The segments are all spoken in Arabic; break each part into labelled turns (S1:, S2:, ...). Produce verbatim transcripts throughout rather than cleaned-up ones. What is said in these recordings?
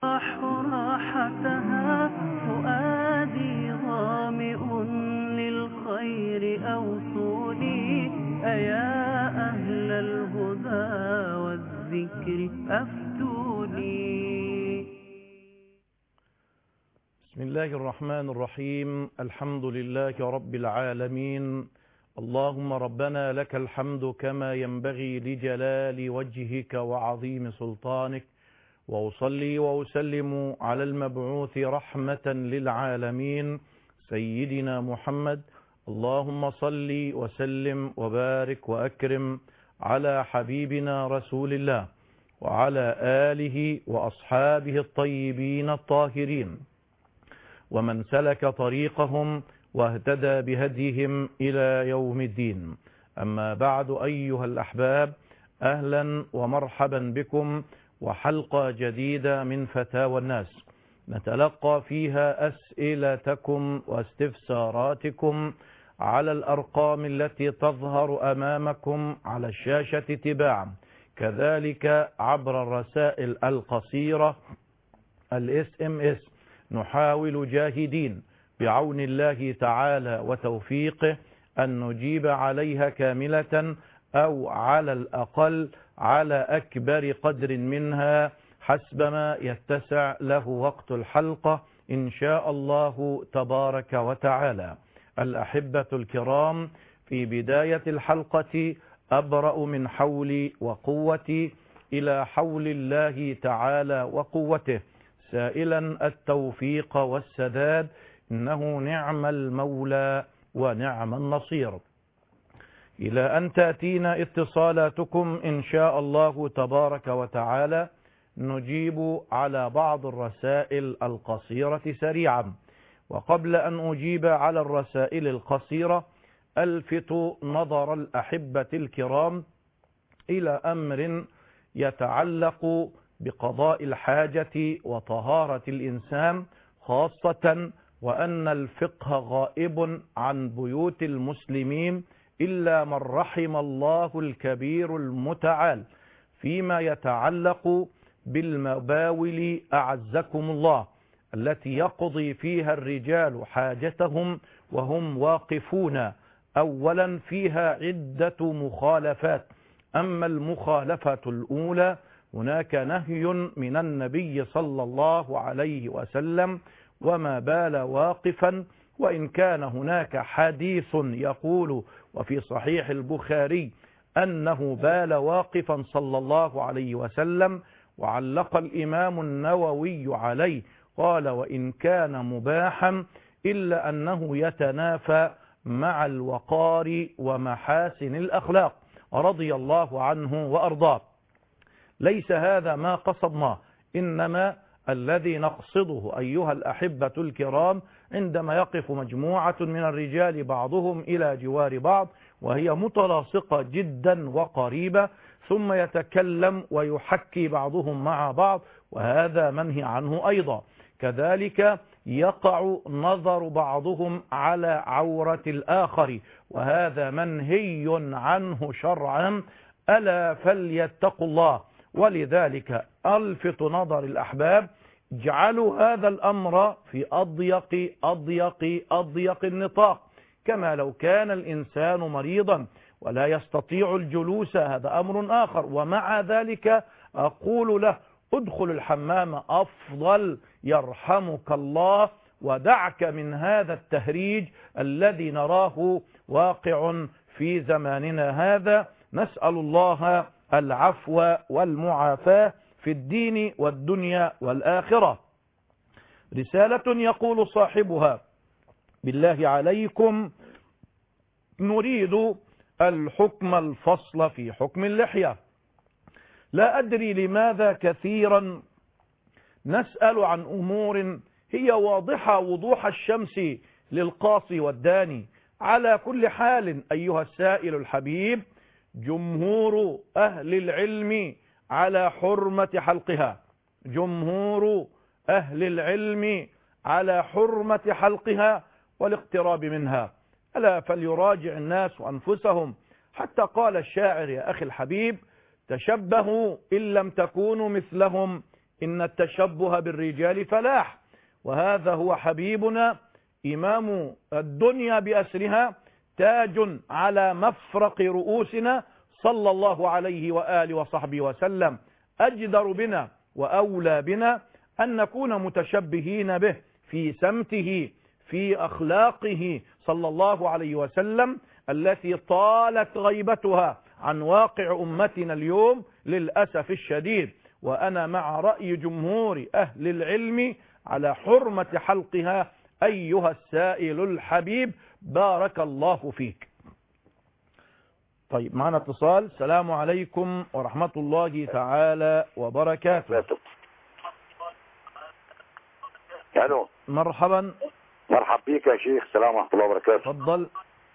S1: راحتها فؤادي ظامئ للخير أوصوني أيا أهل الهدى والذكر أفتوني.
S2: بسم الله الرحمن الرحيم. الحمد لله رب العالمين. اللهم ربنا لك الحمد كما ينبغي لجلال وجهك وعظيم سلطانك، وأصلي وأسلم على المبعوث رحمة للعالمين سيدنا محمد. اللهم صل وسلم وبارك وأكرم على حبيبنا رسول الله وعلى آله وأصحابه الطيبين الطاهرين ومن سلك طريقهم واهتدى بهديهم إلى يوم الدين. أما بعد أيها الأحباب، أهلا ومرحبا بكم وحلقة جديدة من فتاوى الناس نتلقى فيها أسئلتكم واستفساراتكم على الأرقام التي تظهر أمامكم على الشاشة تباعا، كذلك عبر الرسائل القصيرة الاس ام اس. نحاول جاهدين بعون الله تعالى وتوفيقه أن نجيب عليها كاملة أو على الأقل على أكبر قدر منها حسب ما يتسع له وقت الحلقة إن شاء الله تبارك وتعالى. الأحبة الكرام، في بداية الحلقة أبرأ من حولي وقوتي إلى حول الله تعالى وقوته، سائلا التوفيق والسداد، إنه نعم المولى ونعم النصير. إلى أن تأتينا اتصالاتكم إن شاء الله تبارك وتعالى نجيب على بعض الرسائل القصيرة سريعا. وقبل أن أجيب على الرسائل القصيرة ألفت نظر الأحبة الكرام إلى أمر يتعلق بقضاء الحاجة وطهارة الإنسان، خاصة وأن الفقه غائب عن بيوت المسلمين إلا من رحم الله الكبير المتعال فيما يتعلق بالمباول أعزكم الله، التي يقضي فيها الرجال حاجتهم وهم واقفون. أولا فيها عدة مخالفات. أما المخالفة الأولى هناك نهي من النبي صلى الله عليه وسلم وما بال واقفا، وإن كان هناك حديث يقول وفي صحيح البخاري أنه بال واقفا صلى الله عليه وسلم، وعلق الإمام النووي عليه قال وإن كان مباحا إلا أنه يتنافى مع الوقار ومحاسن الأخلاق رضي الله عنه وأرضاه. ليس هذا ما قصدناه، إنما الذي نقصده أيها الأحبة الكرام عندما يقف مجموعة من الرجال بعضهم إلى جوار بعض وهي متلاصقة جدا وقريبة، ثم يتكلم ويحكي بعضهم مع بعض، وهذا منهي عنه أيضا. كذلك يقع نظر بعضهم على عورة الآخر، وهذا منهي عنه شرعا، ألا فليتقوا الله. ولذلك ألفت نظر الأحباب، اجعلوا هذا الأمر في أضيق أضيق أضيق النطاق، كما لو كان الإنسان مريضا ولا يستطيع الجلوس، هذا أمر آخر. ومع ذلك أقول له ادخل الحمام أفضل يرحمك الله، ودعك من هذا التهريج الذي نراه واقع في زماننا هذا. نسأل الله العفو والمعافاة في الدين والدنيا والآخرة. رسالة يقول صاحبها: بالله عليكم نريد الحكم الفصل في حكم اللحية. لا أدري لماذا كثيرا نسأل عن أمور هي واضحة وضوح الشمس للقاصي والداني. على كل حال أيها السائل الحبيب، جمهور أهل العلم على حرمة حلقها، جمهور أهل العلم على حرمة حلقها والاقتراب منها. ألا فليراجع الناس أنفسهم، حتى قال الشاعر يا أخي الحبيب: تشبهوا إن لم تكونوا مثلهم إن التشبه بالرجال فلاح. وهذا هو حبيبنا إمام الدنيا بأسرها، تاج على مفرق رؤوسنا صلى الله عليه وآله وصحبه وسلم. أجدر بنا وأولى بنا أن نكون متشبهين به في سمته، في أخلاقه صلى الله عليه وسلم، التي طالت غيبتها عن واقع أمتنا اليوم للأسف الشديد. وأنا مع رأي جمهور أهل العلم على حرمة حلقها أيها السائل الحبيب، بارك الله فيك. طيب، معنا اتصال. السلام عليكم ورحمة الله تعالى وبركاته.
S3: الو،
S2: مرحبا.
S3: مرحب بيك يا شيخ. السلام ورحمة الله وبركاته.
S2: تفضل.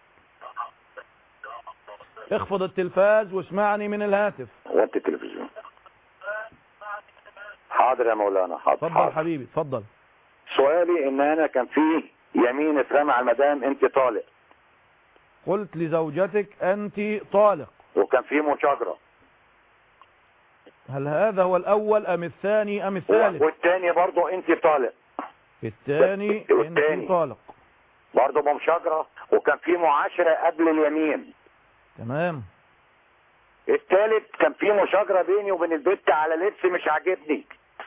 S2: اخفض التلفاز واسمعني من الهاتف.
S3: وانت التلفزيون. حاضر يا مولانا. حاضر.
S2: تفضل
S3: حاضر.
S2: حبيبي، تفضل.
S3: سؤالي ان انا كان في يمين اترمى على المدام انت طالق،
S2: قلت لزوجتك أنت طالق،
S3: وكان في مشاجرة.
S2: هل هذا هو الأول أم الثاني أم الثالث؟
S3: والثاني برضه انت طالق.
S2: الثاني أنت طالق
S3: برضه بمشاجرة، وكان في معاشرة قبل اليمين.
S2: تمام.
S3: الثالث كان في مشاجرة بيني وبين البت على لبس مش عاجبني.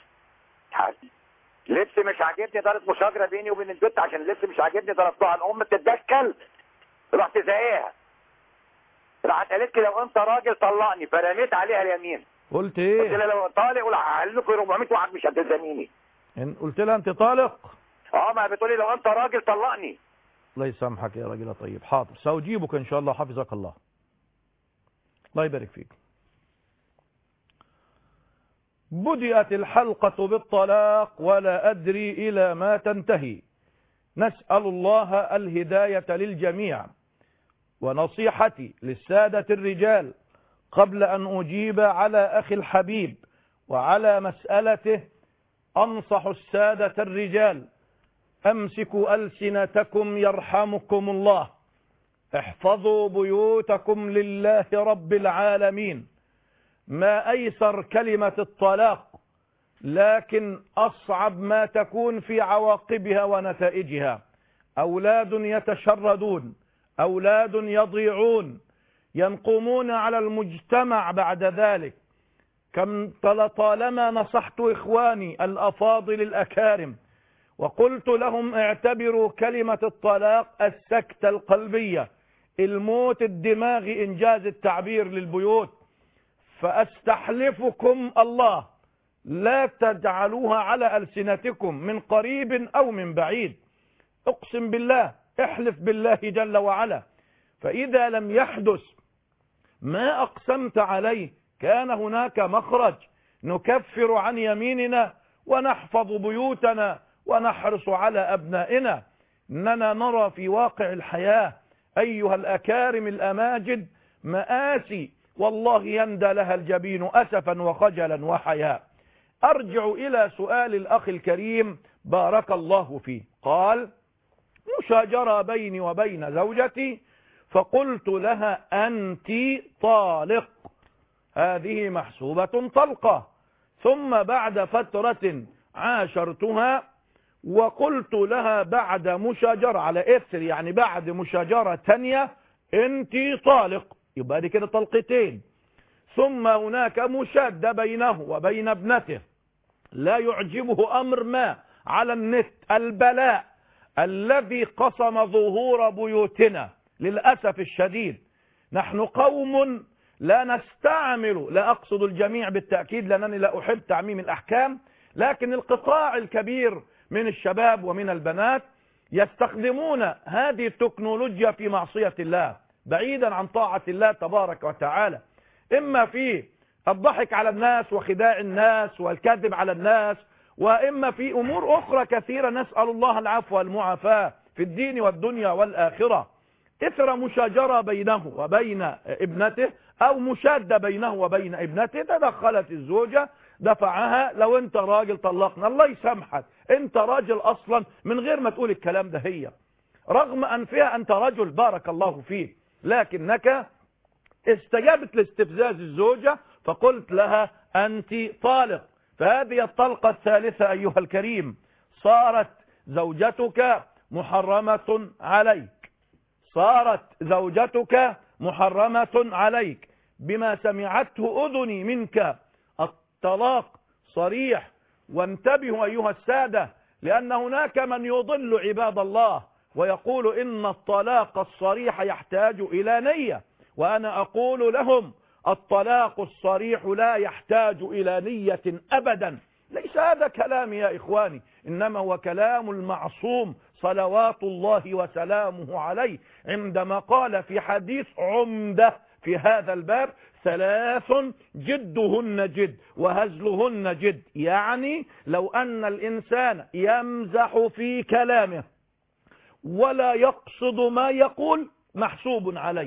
S3: لبس مش عاجبني، دارت مشاجرة بيني وبين البت عشان اللبس مش عاجبني، ضربتها عن ام تتدخل، رحت زقيها، راحت قالت لي لو انت راجل طلقني، فرميت عليها اليمين.
S2: قلت ايه؟
S3: قلت لها لو طالق ولا هحل لكم أربعمية واحد مش هتلزميني.
S2: قلت لها انت طالق؟
S3: اه، ما بتقولي لو انت راجل طلقني.
S2: الله يسامحك يا راجل طيب. حاضر، سأجيبك ان شاء الله، حفظك الله. الله يبارك فيك. بدأت الحلقة بالطلاق ولا أدري إلى ما تنتهي. نسأل الله الهداية للجميع. ونصيحتي للسادة الرجال قبل أن أجيب على أخي الحبيب وعلى مسألته، أنصح السادة الرجال: أمسكوا ألسنتكم يرحمكم الله، احفظوا بيوتكم لله رب العالمين. ما أيسر كلمة الطلاق، لكن أصعب ما تكون في عواقبها ونتائجها. أولاد يتشردون، أولاد يضيعون، ينقمون على المجتمع بعد ذلك. كم طالما نصحت إخواني الأفاضل الأكارم وقلت لهم: اعتبروا كلمة الطلاق السكتة القلبية، الموت الدماغي إنجاز التعبير للبيوت. فأستحلفكم الله لا تجعلوها على ألسنتكم من قريب أو من بعيد. اقسم بالله، احلف بالله جل وعلا، فإذا لم يحدث ما أقسمت عليه كان هناك مخرج، نكفر عن يميننا ونحفظ بيوتنا ونحرص على أبنائنا. إننا نرى في واقع الحياة أيها الأكارم الأماجد مآسي والله يندى لها الجبين أسفا وخجلا وحياء. أرجع إلى سؤال الأخ الكريم بارك الله فيه. قال: مشاجرة بيني وبين زوجتي، فقلت لها: أنت طالق، هذه محسوبة طلقة. ثم بعد فترة عاشرتها وقلت لها بعد مشاجرة على إثر، يعني بعد مشاجرة تانية: أنت طالق، يبقى دي كده طلقتين. ثم هناك مشادة بينه وبين ابنته، لا يعجبه أمر ما على النت، البلاء الذي قصم ظهور بيوتنا للأسف الشديد. نحن قوم لا نستعمل، لا أقصد الجميع بالتأكيد لأنني لا أحب تعميم الأحكام، لكن القطاع الكبير من الشباب ومن البنات يستخدمون هذه التكنولوجيا في معصية الله، بعيدا عن طاعة الله تبارك وتعالى، إما في الضحك على الناس وخداع الناس والكذب على الناس، وإما في أمور أخرى كثيرة، نسأل الله العفو والمعافاة في الدين والدنيا والآخرة. إثر مشاجرة بينه وبين ابنته أو مشادة بينه وبين ابنته، تدخلت الزوجة دفعها: لو أنت راجل طلقنا. الله يسامحك، أنت راجل أصلا من غير ما تقول الكلام ده، هي رغم أنفها أنت رجل بارك الله فيك، لكنك استجابت لاستفزاز الزوجة فقلت لها: أنت طالق. فهذه الطلقة الثالثة أيها الكريم، صارت زوجتك محرمة عليك، صارت زوجتك محرمة عليك بما سمعته أذني منك. الطلاق صريح، وانتبهوا أيها السادة، لأن هناك من يضل عباد الله ويقول إن الطلاق الصريح يحتاج إلى نية، وأنا أقول لهم الطلاق الصريح لا يحتاج إلى نية أبدا. ليس هذا كلامي يا إخواني، إنما هو كلام المعصوم صلوات الله وسلامه عليه عندما قال في حديث عمدة في هذا الباب: ثلاث جدهن جد وهزلهن جد. يعني لو أن الإنسان يمزح في كلامه ولا يقصد ما يقول محسوب عليه.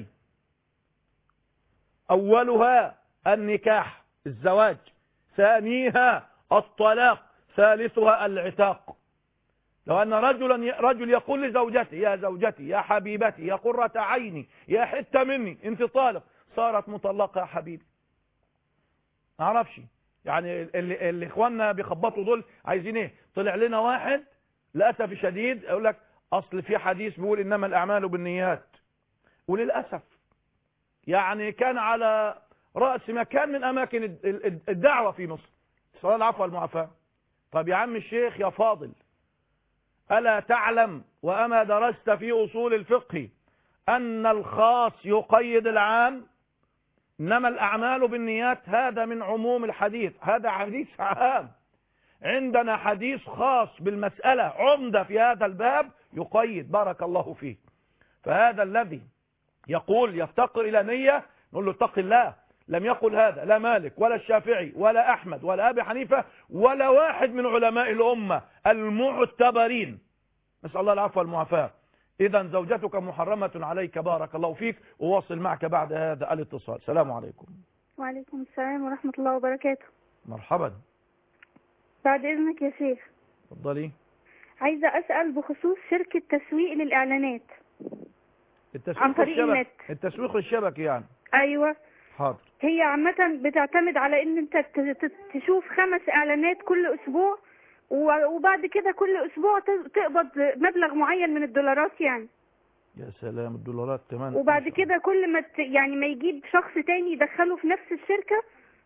S2: أولها النكاح الزواج، ثانيها الطلاق، ثالثها العتاق. لو أن رجلا رجل يقول لزوجته: يا زوجتي، يا حبيبتي، يا قرة عيني، يا حتة مني، انت طالق، صارت مطلقة يا حبيبي. ما اعرفش يعني اللي, اللي اخواننا بيخبطوا دول عايزين ايه؟ طلع لنا واحد للأسف شديد يقول لك اصل في حديث بيقول انما الاعمال بالنيات، وللأسف يعني كان على رأس مكان من اماكن الدعوة في مصر، صلى الله العفو والمعافاة. طب يا عم الشيخ يا فاضل، ألا تعلم وأما درست في أصول الفقه أن الخاص يقيد العام؟ إنما الأعمال بالنيات هذا من عموم الحديث، هذا حديث عام. عندنا حديث خاص بالمسألة عمدة في هذا الباب يقيد. بارك الله فيه. فهذا الذي يقول يفتقر إلى نية نقول له اتق الله. لم يقل هذا لا مالك ولا الشافعي ولا أحمد ولا أبي حنيفة ولا واحد من علماء الأمة المعتبرين، نسأل الله العفو والمعافاة. إذا زوجتك محرمة عليك. بارك الله فيك. أواصل معك بعد هذا الاتصال. السلام عليكم.
S4: وعليكم السلام ورحمة الله وبركاته.
S2: مرحبا.
S4: بعد إذنك يا شيخ،
S2: اتفضلي.
S4: عايزة أسأل بخصوص شركة تسويق للإعلانات
S2: التسويق
S4: عن طريق
S2: الشبك.
S4: النت.
S2: التسويق الشبكي يعني.
S4: أيوة.
S2: حاضر.
S4: هي عامة بتعتمد على إن أنت تشوف خمس إعلانات كل أسبوع، وبعد كده كل أسبوع تقبض مبلغ معين من الدولارات يعني.
S2: يا سلام، الدولارات كمان.
S4: وبعد كده كل ما يعني ما يجيب شخص تاني يدخله في نفس الشركة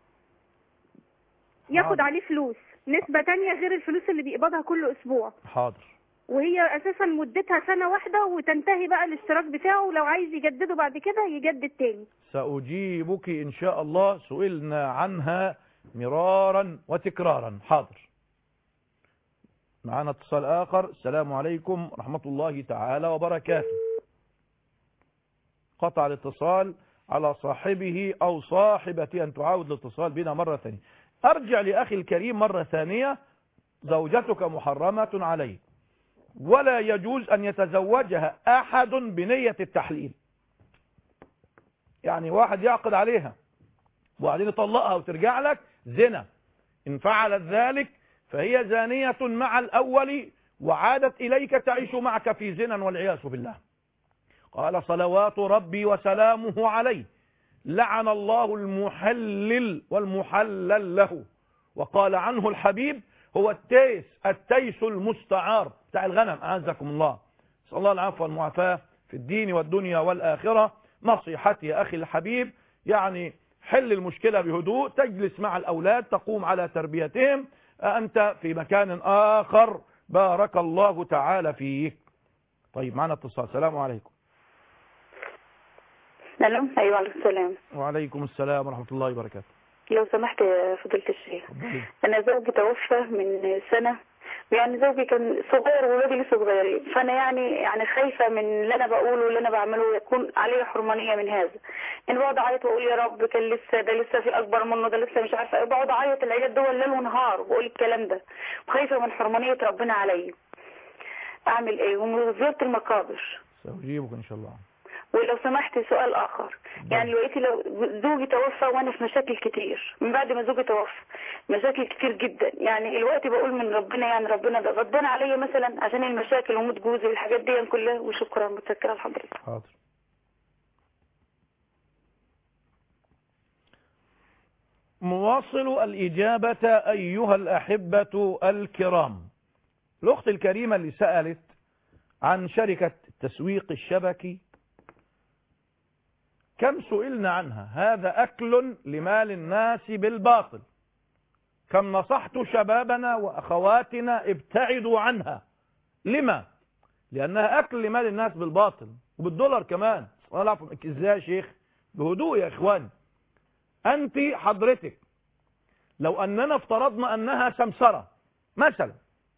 S4: ياخد
S2: حاضر.
S4: عليه فلوس، نسبة تانية غير الفلوس اللي بيقبضها كل أسبوع.
S2: حاضر.
S4: وهي أساسا مدتها سنة واحدة وتنتهي بقى الاشتراك بتاعه، ولو عايز يجدده بعد كده يجدد تاني.
S2: سأجيبك إن شاء الله، سئلنا عنها مرارا وتكرارا. حاضر. معنا اتصال آخر. السلام عليكم ورحمة الله تعالى وبركاته. قطع الاتصال على صاحبه أو صاحبته أن تعاود الاتصال بنا مرة ثانية. أرجع لأخي الكريم مرة ثانية. زوجتك محرمة عليك، ولا يجوز أن يتزوجها أحد بنية التحليل. يعني واحد يعقد عليها وبعدين يطلقها وترجع لك، زنا. إن فعلت ذلك فهي زانية مع الأول وعادت إليك تعيش معك في زنا والعياذ بالله. قال صلوات ربي وسلامه عليه: لعن الله المحلل والمحلل له. وقال عنه الحبيب: هو التيس التيس المستعار بتاع الغنم، أعزكم الله. صلى الله العفو والمعافاة في الدين والدنيا والآخرة. نصيحتي يا أخي الحبيب، يعني حل المشكلة بهدوء، تجلس مع الأولاد، تقوم على تربيتهم، أنت في مكان آخر. بارك الله تعالى فيك. طيب معنا اتصال. السلام عليكم.
S5: الو. ايوه عليكم السلام.
S2: وعليكم السلام ورحمة الله وبركاته.
S5: لو سمحت يا فضيلة الشيخ، انا زوجي توفى من سنة، يعني زوجي كان صغير وولادي لسه صغيرين، فانا يعني يعني خايفه من اللي انا بقوله واللي انا بعمله يكون عليه حرمانيه من هذا. يعني بقعد اعيط واقول يا رب كان لسه ده لسه في اكبر منه، ده لسه مش عارفه ايه، بقعد اعيط العياط دول ليل ونهار وبقول الكلام ده، وخايفه من حرمانيه ربنا عليا. اعمل ايه؟ وزياره المقابر.
S2: سأجيبك ان شاء الله.
S5: ولو سمحت سؤال اخر، يعني دلوقتي لو زوجي توفى وانا في مشاكل كتير، من بعد ما زوجي توفى مشاكل كتير جدا، يعني الوقت بقول من ربنا، يعني ربنا ده غضبان عليا مثلا عشان المشاكل وموت جوزي والحاجات دي كلها. وشكرا، متشكره لحضرتك.
S2: حاضر. مواصل الإجابة أيها الأحبة الكرام. الأخت الكريمة اللي سألت عن شركة التسويق الشبكي، كم سئلنا عنها؟ هذا أكل لمال الناس بالباطل. كم نصحت شبابنا وأخواتنا ابتعدوا عنها. لما؟ لأنها أكل لمال الناس بالباطل وبالدولار كمان. أنا أعرف إزاي يا شيخ؟ بهدوء يا إخواني. أنت حضرتك لو أننا افترضنا أنها سمسرة مثلا،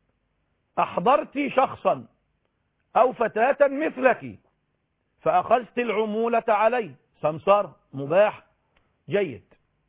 S2: أحضرت شخصا أو فتاة مثلك فأخذت العمولة عليه، سمسرة مباح جيد.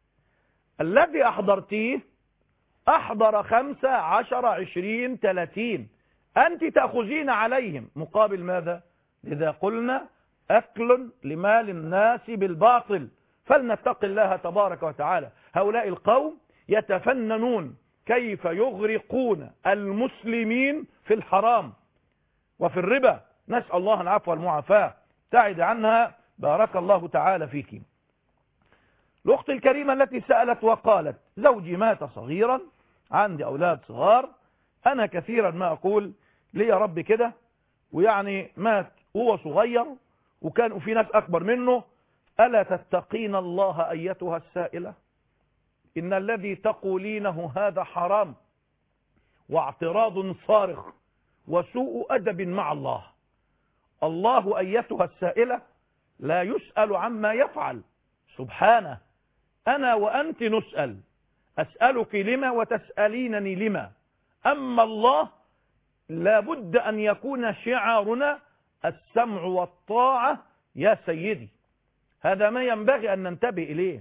S2: الذي أحضرتيه أحضر خمسة عشر عشرين ثلاثين، أنت تأخذين عليهم مقابل ماذا؟ لذا قلنا أكل لمال الناس بالباطل، فلنتق الله تبارك وتعالى. هؤلاء القوم يتفننون كيف يغرقون المسلمين في الحرام وفي الربا، نسأل الله العفو والمعافاة، تعد عنها. بارك الله تعالى فيك. الأخت الكريمة التي سألت وقالت زوجي مات صغيرا، عندي أولاد صغار، أنا كثيرا ما أقول لي يا رب كده، ويعني مات هو صغير وكان في ناس أكبر منه، ألا تتقين الله أيتها السائلة؟ إن الذي تقولينه هذا حرام واعتراض صارخ وسوء أدب مع الله. الله أيتها السائلة لا يسأل عما يفعل سبحانه. أنا وأنت نسأل، أسألك لما وتسألينني لما. أما الله لابد أن يكون شعارنا السمع والطاعة يا سيدي. هذا ما ينبغي أن ننتبه إليه.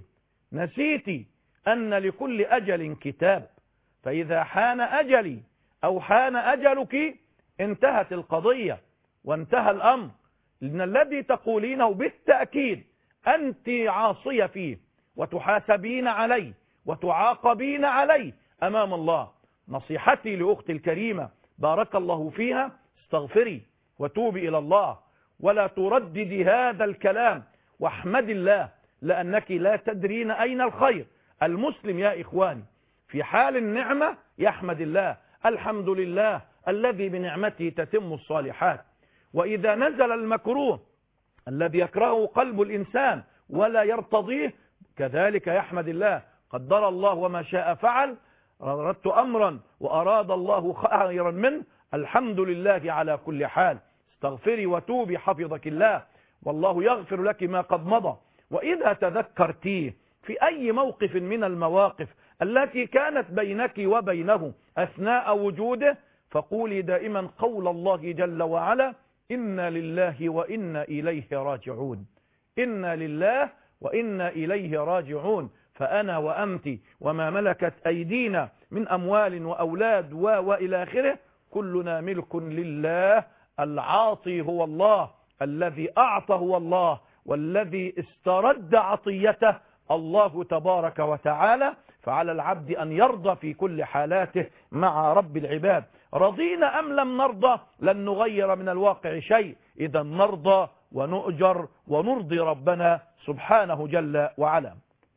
S2: نسيتي أن لكل أجل كتاب، فإذا حان أجلي أو حان أجلك انتهت القضية وانتهى الأمر. لأن الذي تقولينه بالتأكيد أنت عاصية فيه وتحاسبين عليه وتعاقبين عليه أمام الله. نصيحتي لأختي الكريمة بارك الله فيها، استغفري وتوبي إلى الله ولا ترددي هذا الكلام، واحمد الله لأنك لا تدرين أين الخير. المسلم يا إخواني في حال النعمة يحمد الله، الحمد لله الذي بنعمته تتم الصالحات. وإذا نزل المكروه الذي يكرهه قلب الإنسان ولا يرتضيه كذلك يحمد الله، قدر الله وما شاء فعل، أردت أمرا وأراد الله خيرا منه، الحمد لله على كل حال. استغفري وتوبي حفظك الله، والله يغفر لك ما قد مضى. وإذا تذكرتيه في أي موقف من المواقف التي كانت بينك وبينه أثناء وجوده فقولي دائما قول الله جل وعلا إنا لله وإنا إليه راجعون. إنا لله وإنا إليه راجعون. فأنا وأنت وما ملكت أيدينا من أموال وأولاد و وإلى آخره كلنا ملك لله. العاطي هو الله، الذي أعطى هو الله، والذي استرد عطيته الله تبارك وتعالى. فعلى العبد أن يرضى في كل حالاته مع رب العباد. رضينا أم لم نرضى لن نغير من الواقع شيء، إذا نرضى ونؤجر ونرضي ربنا سبحانه جل وعلا.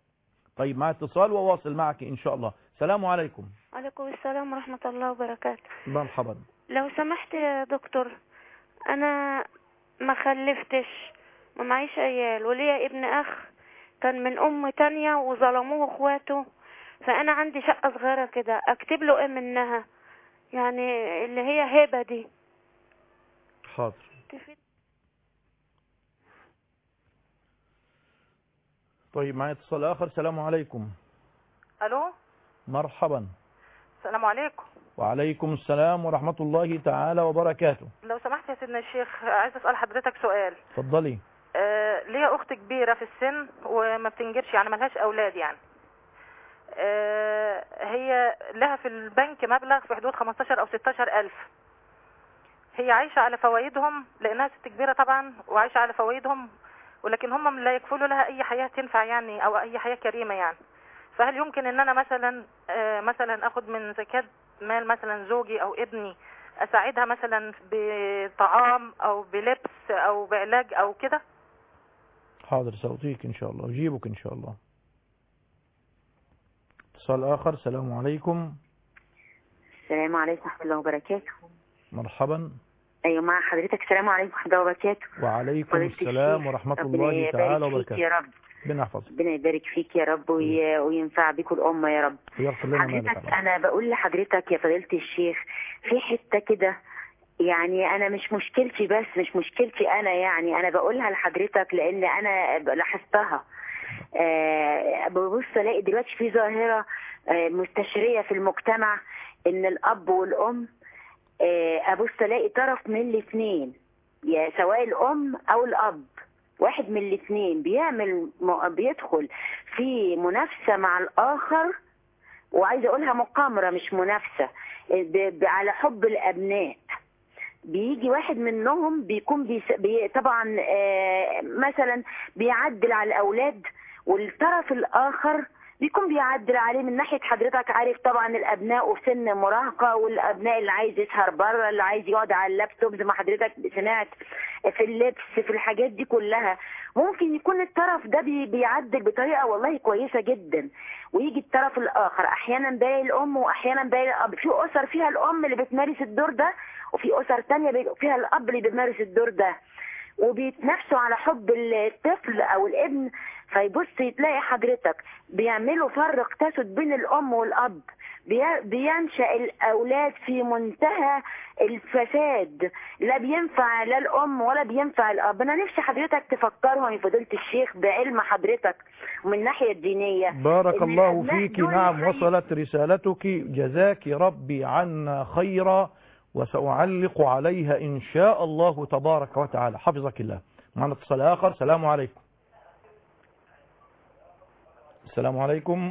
S2: طيب مع اتصال وواصل معك إن شاء الله. السلام عليكم.
S6: وعليكم السلام ورحمة الله وبركاته.
S2: مرحبا.
S6: لو سمحت يا دكتور، أنا ما خلفتش، ما معيش عيال، وليا ابن أخ كان من أم تانية وظلموه اخواته، فأنا عندي شقة صغيرة كده، أكتب له إيه منها؟ يعني اللي هي هبة دي.
S2: حاضر.
S6: تفيد.
S2: طيب معي اتصال آخر. السلام عليكم.
S7: الو.
S2: مرحبا.
S7: السلام عليكم.
S2: وعليكم السلام ورحمة الله تعالى وبركاته.
S7: لو سمحت يا سيدنا الشيخ، عايز اسال حضرتك سؤال.
S2: اتفضلي.
S7: آه ليا اخت كبيره في السن وما بتنجبش، يعني ملهاش اولاد يعني. آه هي لها في البنك مبلغ في حدود خمستاشر او ستاشر الف. هي عايشه على فوائدهم لانها ست كبيره طبعا، وعايشه على فوائدهم، ولكن هم لا يكفلوا لها اي حياه تنفع يعني، او اي حياه كريمه يعني. فهل يمكن ان انا مثلا آه مثلا اخد من زكاه مال مثلا زوجي او ابني، اساعدها مثلا بطعام او بلبس او بعلاج او كده؟
S2: حاضر، سأعطيك ان شاء الله، اجيبك ان شاء الله. اتصال آخر. السلام عليكم.
S8: السلام عليكم ورحمة الله وبركاته.
S2: مرحبا.
S8: أيوة مع حضرتك. السلام عليكم ورحمة الله وبركاته.
S2: وعليكم السلام ورحمة الله تعالى وبركاته.
S8: يا رب.
S2: ربنا يحفظك.
S8: ربنا يبارك فيك يا رب وي... وينفع بكم الأمة يا رب.
S2: ويغفر لنا ما
S8: حضرتك أنا بقول لحضرتك يا فضيلة الشيخ في حتة كده، يعني أنا مش مشكلتي بس مش مشكلتي أنا، يعني أنا بقولها لحضرتك لأن أنا لاحظتها. أه ببص ألاقي دلوقتي في ظاهرة أه مستشرية في المجتمع، إن الأب والأم أه أبص ألاقي طرف من الاثنين، يا سواء الأم أو الأب، واحد من الاثنين بيعمل بيدخل في منافسة مع الآخر، وعايزة أقولها مقامرة مش منافسة، على حب الأبناء. بيجي واحد منهم بيكون بيس... بي... طبعا آه مثلا بيعدل على الأولاد، والطرف الآخر بيكون بيعدل عليه من ناحية حضرتك عارف طبعا الأبناء في سن مراهقة، والأبناء اللي عايز يسهر بره، اللي عايز يقعد على اللابتوب زي ما حضرتك سمعت، في اللبس، في الحاجات دي كلها. ممكن يكون الطرف ده بي... بيعدل بطريقة والله كويسة جدا، ويجي الطرف الآخر أحيانا باقي الأم وأحيانا باقي الأب. في أسر فيها الأم اللي بتمارس الدور ده، وفي أسر تانية فيها الأب اللي بيمارس الدور ده، وبيتنافسوا على حب الطفل أو الابن. فيبص تلاقي حضرتك بيعملوا فرق تسد بين الأم والأب، بينشأ الأولاد في منتهى الفساد، لا بينفع لا الأم ولا بينفع الأب. أنا نفسي حضرتك تفكرهم يا فضيلة الشيخ بعلم حضرتك ومن الناحية الدينية.
S2: بارك الله فيك. نعم وصلت رسالتك، جزاك ربي عنا خيرا، وسأعلق عليها إن شاء الله تبارك وتعالى. حفظك الله. معنا اتصال آخر. السلام عليكم. السلام عليكم.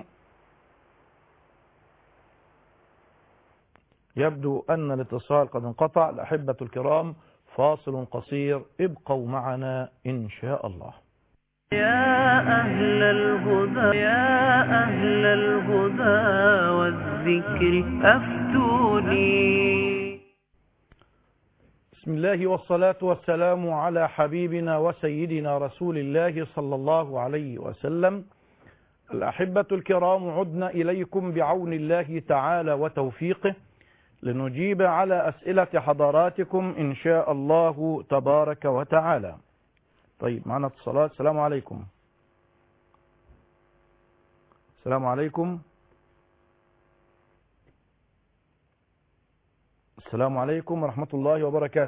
S2: يبدو أن الاتصال قد انقطع. الأحبة الكرام فاصل قصير، ابقوا معنا إن شاء الله.
S1: يا أهل الهدى يا أهل الهدى والذكر أفتوني.
S2: بسم الله والصلاة والسلام على حبيبنا وسيدنا رسول الله صلى الله عليه وسلم. الأحبة الكرام، عدنا إليكم بعون الله تعالى وتوفيقه لنجيب على أسئلة حضراتكم إن شاء الله تبارك وتعالى. طيب معنا اتصالات. السلام عليكم. السلام عليكم. السلام عليكم ورحمة الله وبركاته.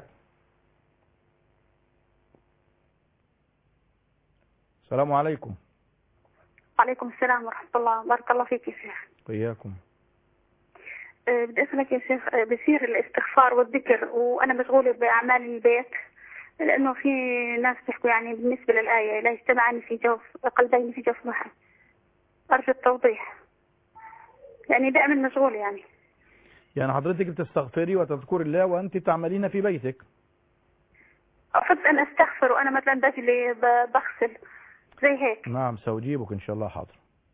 S2: السلام عليكم.
S5: وعليكم السلام ورحمة الله. بارك الله فيك يا شيخ.
S2: وإياكم.
S5: أه بدي أسألك يا شيخ، أه بصير الاستغفار والذكر وأنا مشغولة بأعمال البيت، لأنه في ناس بيحكوا يعني بالنسبة للآية لا يجتمعان في جوف قلبين في جوف واحد، أرجو التوضيح، يعني دائما مشغولة. يعني
S2: يعني حضرتك بتستغفري وتذكر الله وأنت تعملين في بيتك؟
S5: أحب أن أستغفر وأنا مثلا باجي بغسل زي هيك.
S2: نعم سأجيبك إن شاء الله. حاضر.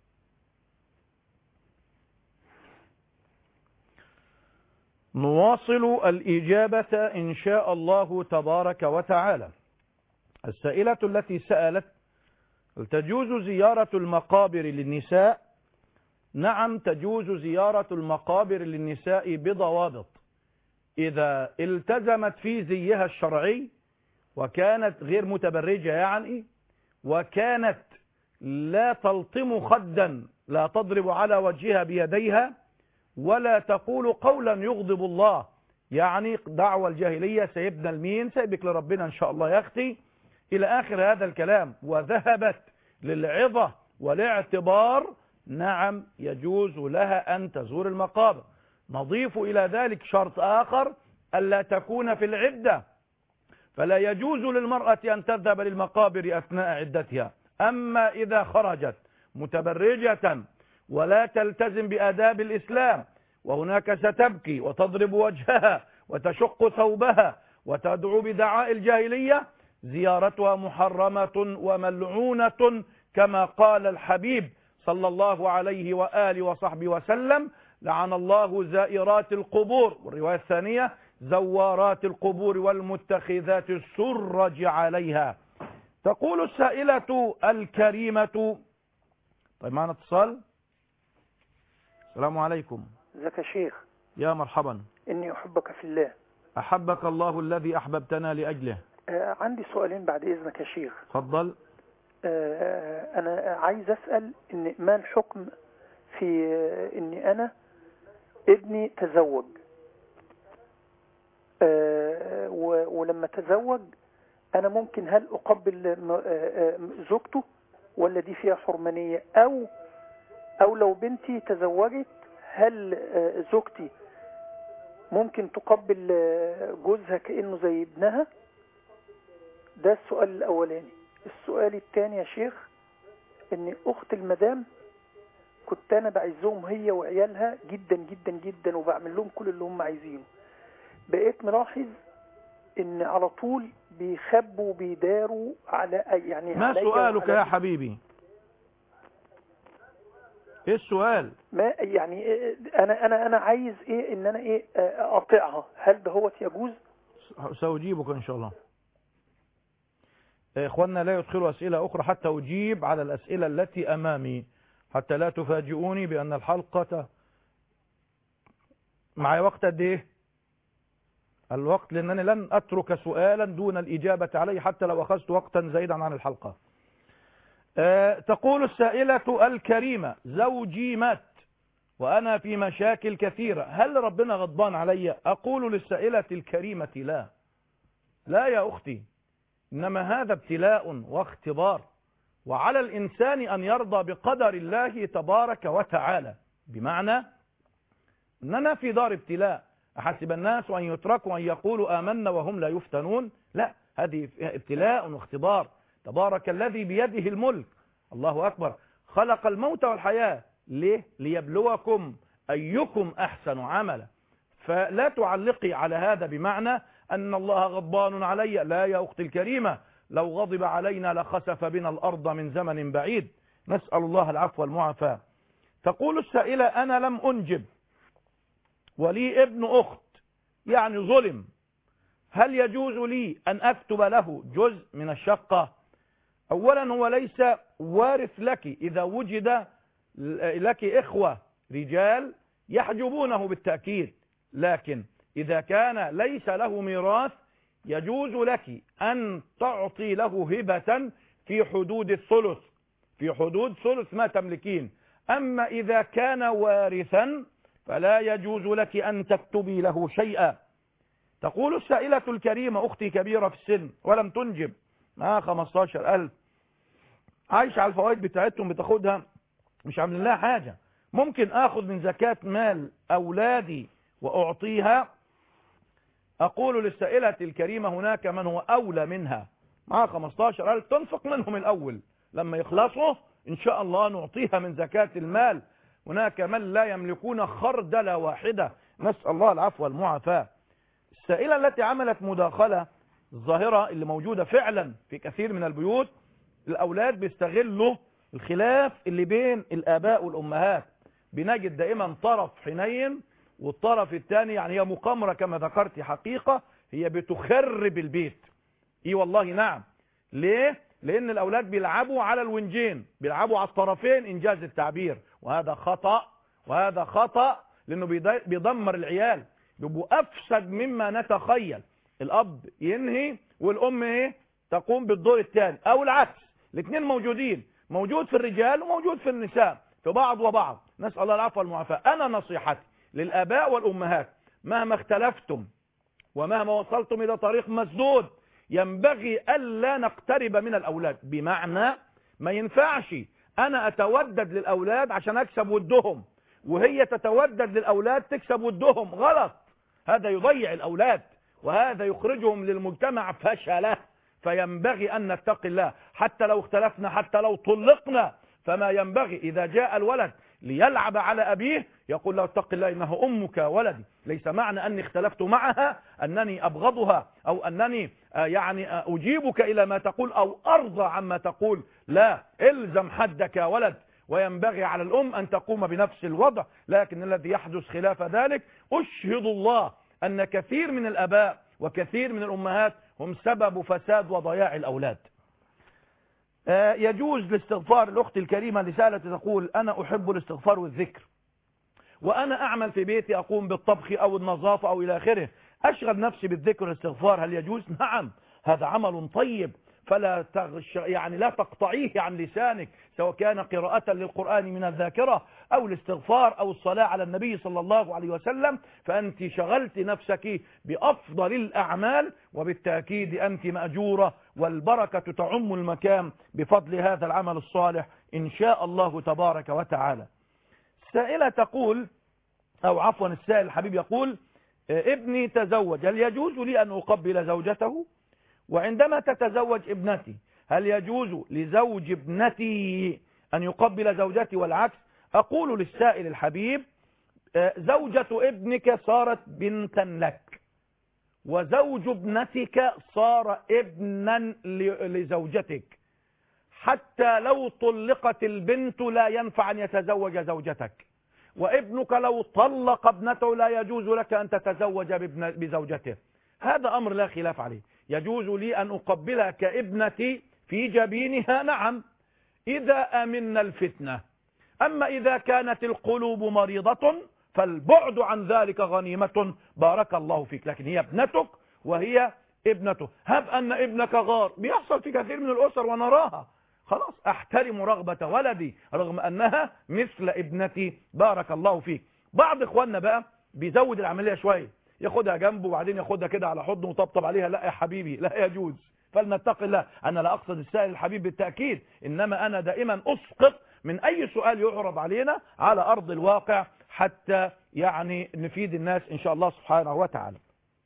S2: نواصل الإجابة إن شاء الله تبارك وتعالى. السائلة التي سألت: هل تجوز زيارة المقابر للنساء؟ نعم تجوز زيارة المقابر للنساء بضوابط. إذا التزمت في زيها الشرعي وكانت غير متبرجة، يعني وكانت لا تلطم خدا، لا تضرب على وجهها بيديها، ولا تقول قولا يغضب الله، يعني دعوة الجاهلية سيبنا المين سيبك لربنا إن شاء الله يا أختي إلى آخر هذا الكلام، وذهبت للعظة والاعتبار، نعم يجوز لها أن تزور المقابر. نضيف إلى ذلك شرط آخر: ألا تكون في العدة، فلا يجوز للمرأة أن تذهب للمقابر أثناء عدتها. أما إذا خرجت متبرجة ولا تلتزم بآداب الإسلام، وهناك ستبكي وتضرب وجهها وتشق ثوبها وتدعو بدعاء الجاهلية، زيارتها محرمة وملعونة، كما قال الحبيب صلى الله عليه وآله وصحبه وسلم: لعن الله زائرات القبور، والرواية الثانية زوارات القبور والمتخذات السرج عليها. تقول السائلة الكريمة. طيب معنا اتصال. السلام عليكم.
S9: ازيك يا شيخ؟
S2: يا مرحبا.
S9: إني أحبك في الله.
S2: أحبك الله الذي أحببتنا لأجله.
S9: آه عندي سؤالين بعد إذنك يا شيخ.
S2: تفضل.
S9: آه أنا عايز أسأل إن ما الحكم في آه إني أنا ابني تزوج، آه ولما تزوج أنا ممكن هل أقبل زوجته ولا دي فيها حرمانية، أو أو لو بنتي تزوجت هل زوجتي ممكن تقبل جوزها كأنه زي ابنها؟ ده السؤال الأولاني. السؤال الثاني يا شيخ، إن أخت المدام كنت أنا بعزهم هي وعيالها جدا جدا جدا وبعمل لهم كل اللي هم عايزينه، بقيت ملاحظ إن على طول بيخبوا وبيداروا على يعني.
S2: ما سؤالك يا حبيبي؟ ايه السؤال؟
S9: ما يعني انا انا انا عايز ايه ان انا ايه اقاطعها، هل ده هو يجوز؟
S2: سأجيبك ان شاء الله. اخواننا لا يدخلوا اسئله اخرى حتى اجيب على الاسئله التي امامي، حتى لا تفاجئوني بان الحلقه معي وقت قد ايه؟ الوقت، لانني لن اترك سؤالا دون الاجابه عليه حتى لو اخذت وقتا زائدا عن الحلقه. أه تقول السائلة الكريمة: زوجي مات وأنا في مشاكل كثيرة، هل ربنا غضبان علي؟ أقول للسائلة الكريمة: لا لا يا أختي، إنما هذا ابتلاء واختبار، وعلى الإنسان أن يرضى بقدر الله تبارك وتعالى، بمعنى أننا في دار ابتلاء. أحسب الناس أن يتركوا أن يقولوا آمنا وهم لا يفتنون؟ لا، هذه ابتلاء واختبار. تبارك الذي بيده الملك، الله أكبر، خلق الموت والحياة، ليه؟ ليبلوكم أيكم أحسن عملا. فلا تعلقي على هذا بمعنى أن الله غضبان علي، لا يا أختي الكريمة، لو غضب علينا لخسف بنا الأرض من زمن بعيد، نسأل الله العفو والمعافاة. تقول السائلة: أنا لم أنجب ولي ابن أخت، يعني ظلم، هل يجوز لي أن أكتب له جزء من الشقة؟ أولا هو ليس وارث لك إذا وجد لك إخوة رجال يحجبونه بالتأكيد، لكن إذا كان ليس له ميراث يجوز لك أن تعطي له هبة في حدود الثلث، في حدود ثلث ما تملكين. أما إذا كان وارثا فلا يجوز لك أن تكتبي له شيئا. تقول السائلة الكريمة: أختي كبيرة في السن ولم تنجب، معها خمستاشر ألف، عايش على الفوائد بتاعتهم بتاخدها، مش عاملين لها حاجة، ممكن آخذ من زكاة مال أولادي وأعطيها؟ أقول للسائلة الكريمة: هناك من هو أولى منها، معها خمستاشر ألف، تنفق منهم الأول، لما يخلصوا إن شاء الله نعطيها من زكاة المال. هناك من لا يملكون خردلة واحدة، نسأل الله العفو والمعافاة. السائلة التي عملت مداخلة، الظاهرة اللي موجودة فعلا في كثير من البيوت، الأولاد بيستغلوا الخلاف اللي بين الآباء والأمهات، بنجد دائما طرف حنين والطرف الثاني يعني هي مقامرة كما ذكرت، حقيقة هي بتخرب البيت. اي والله نعم. ليه؟ لأن الأولاد بيلعبوا على الونجين، بيلعبوا على الطرفين إنجاز التعبير، وهذا خطأ، وهذا خطأ، لأنه بيدمر العيال، بيبقوا أفسد مما نتخيل. الأب ينهي والأم ايه تقوم بالدور الثاني، أو العكس، الاثنين موجودين، موجود في الرجال وموجود في النساء، في بعض وبعض، نسأل الله العفو والمعافاة. أنا نصيحتي للآباء والأمهات: مهما اختلفتم ومهما وصلتم إلى طريق مسدود، ينبغي ألا نقترب من الأولاد، بمعنى ما ينفعش أنا أتودد للأولاد عشان أكسب ودهم، وهي تتودد للأولاد تكسب ودهم، غلط. هذا يضيع الأولاد، وهذا يخرجهم للمجتمع فشلة. فينبغي أن نتقي الله، حتى لو اختلفنا، حتى لو طلقنا، فما ينبغي إذا جاء الولد ليلعب على أبيه يقول له: اتق الله إنه أمك ولدي. ليس معنى أني اختلفت معها أنني أبغضها أو أنني يعني أجيبك إلى ما تقول أو أرضى عما تقول، لا، إلزم حدك يا ولد. وينبغي على الأم أن تقوم بنفس الوضع. لكن الذي يحدث خلاف ذلك، أشهد الله أن كثير من الآباء وكثير من الأمهات هم سبب فساد وضياع الأولاد. يجوز الاستغفار. الأخت الكريمة رسالة تقول: أنا أحب الاستغفار والذكر، وأنا أعمل في بيتي، أقوم بالطبخ أو النظافة أو إلى آخره، أشغل نفسي بالذكر والاستغفار، هل يجوز؟ نعم، هذا عمل طيب، فلا تغش يعني لا تقطعيه عن لسانك، سواء كان قراءة للقرآن من الذاكرة أو الاستغفار أو الصلاة على النبي صلى الله عليه وسلم، فأنت شغلت نفسك بأفضل الأعمال، وبالتأكيد أنت مأجورة، والبركة تعم المكان بفضل هذا العمل الصالح إن شاء الله تبارك وتعالى. السائلة تقول، أو عفوا السائل الحبيب يقول: ابني تزوج، هل يجوز لي أن أقبل زوجته؟ وعندما تتزوج ابنتي هل يجوز لزوج ابنتي أن يقبل زوجتي والعكس؟ أقول للسائل الحبيب: زوجة ابنك صارت بنتا لك، وزوج ابنتك صار ابنا لزوجتك، حتى لو طلقت البنت لا ينفع أن يتزوج زوجتك، وابنك لو طلق ابنته لا يجوز لك أن تتزوج بزوجته. هذا أمر لا خلاف عليه، يجوز لي أن أقبلها كابنتي في جبينها، نعم، إذا أمن الفتنة. أما إذا كانت القلوب مريضة فالبعد عن ذلك غنيمة، بارك الله فيك، لكن هي ابنتك وهي ابنته. هب أن ابنك غار، بيحصل في كثير من الأسر ونراها، خلاص أحترم رغبة ولدي رغم أنها مثل ابنتي، بارك الله فيك. بعض إخواننا بقى بيزود العملية شوية، ياخدها جنبه وبعدين ياخدها كده على حضنه وطبطب عليها. لا يا حبيبي، لا يجوز، فلنتق الله. أنا لا أقصد السائل الحبيب بالتأكيد، إنما أنا دائما أسقط من أي سؤال يعرض علينا على أرض الواقع حتى يعني نفيد الناس إن شاء الله سبحانه وتعالى.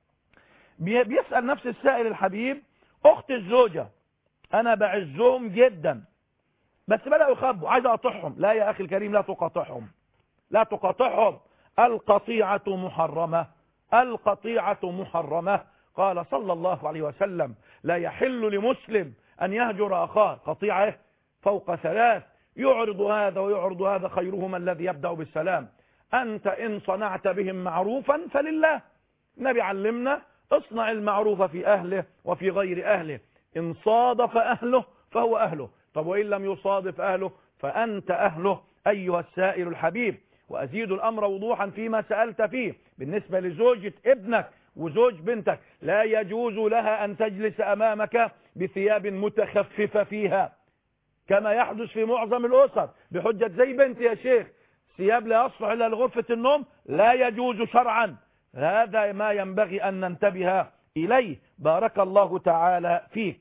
S2: بيسأل نفس السائل الحبيب: أخت الزوجة أنا بعزهم جدا بس بدأوا يخبوا، عايز أقاطعهم. لا يا أخي الكريم، لا تقاطعهم، لا تقاطعهم، القطيعة محرمة، القطيعة محرمة. قال صلى الله عليه وسلم: لا يحل لمسلم أن يهجر أخاه، قطيعة فوق ثلاث، يعرض هذا ويعرض هذا، خيرهما الذي يبدأ بالسلام. أنت إن صنعت بهم معروفا فلله، النبي علمنا: اصنع المعروف في أهله وفي غير أهله، إن صادف أهله فهو أهله، طب وإن لم يصادف أهله فأنت أهله أيها السائل الحبيب. وأزيد الأمر وضوحا فيما سألت فيه بالنسبة لزوجة ابنك وزوج بنتك، لا يجوز لها أن تجلس أمامك بثياب متخففة فيها كما يحدث في معظم الأسر، بحجة زي بنتي يا شيخ ثياب لا يصلح إلا لغرفة النوم، لا يجوز شرعا. هذا ما ينبغي أن ننتبه إليه، بارك الله تعالى فيك.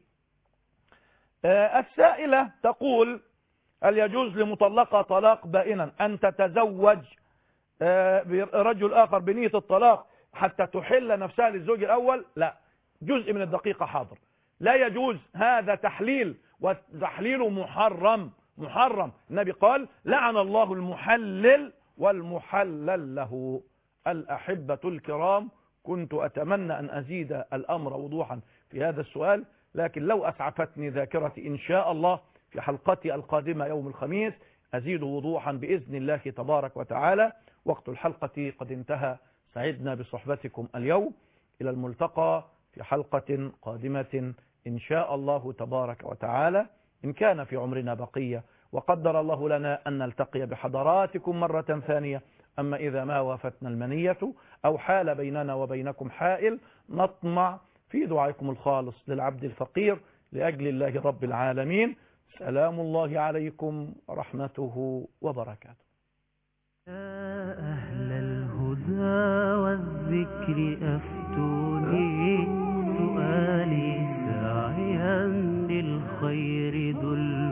S2: آه السائلة تقول: هل يجوز لمطلقة طلاق بائنا أن تتزوج آه برجل آخر بنية الطلاق حتى تحل نفسها للزوج الأول؟ لا، جزء من الدقيقة حاضر، لا يجوز، هذا تحليل، وتحليل محرم محرم. النبي قال: لعن الله المحلل والمحلل له. الأحبة الكرام، كنت أتمنى أن أزيد الأمر وضوحا في هذا السؤال، لكن لو أسعفتني ذاكرتي إن شاء الله في حلقتي القادمة يوم الخميس أزيد وضوحا بإذن الله تبارك وتعالى. وقت الحلقة قد انتهى، سعدنا بصحبتكم اليوم، إلى الملتقى في حلقة قادمة إن شاء الله تبارك وتعالى، إن كان في عمرنا بقية وقدر الله لنا أن نلتقي بحضراتكم مرة ثانية. أما إذا ما وافتنا المنية أو حال بيننا وبينكم حائل، نطمع في دعائكم الخالص للعبد الفقير لأجل الله رب العالمين. سلام الله عليكم ورحمته وبركاته.
S1: يا أهل الهدى والذكر أفتوني، سؤالي ساعيا للخير دل